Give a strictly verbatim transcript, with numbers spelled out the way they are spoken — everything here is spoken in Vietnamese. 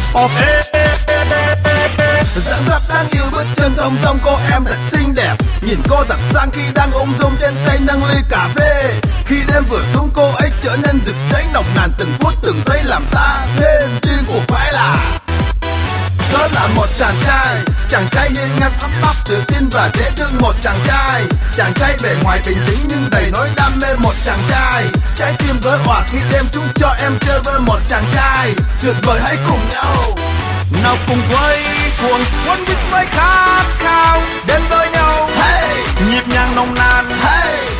Pop dẫn dắt đang yêu bước chân thong dong, cô em thật xinh đẹp. Nhìn cô thật sang khi đang ung dung trên tay nâng ly cà phê. Khi đêm vừa xuống cô ấy trở nên rực cháy nồng nàn, từng phút từng giây làm ta thêm duyên cuộc phải là. Đó là một chàng trai, chàng trai hiên ngang ấm áp tự tin và dễ thương. Một chàng trai, chàng trai bề ngoài bình tĩnh nhưng đầy nỗi đam mê. Một chàng trai, trái tim vỡ òa khi đêm chúng cho em chơi với một chàng trai tuyệt vời. Hãy cùng nhau nào cùng quay cuồng quấn quýt với khát khao đến với nhau, hey, nhịp nhàng nồng nàn, hey,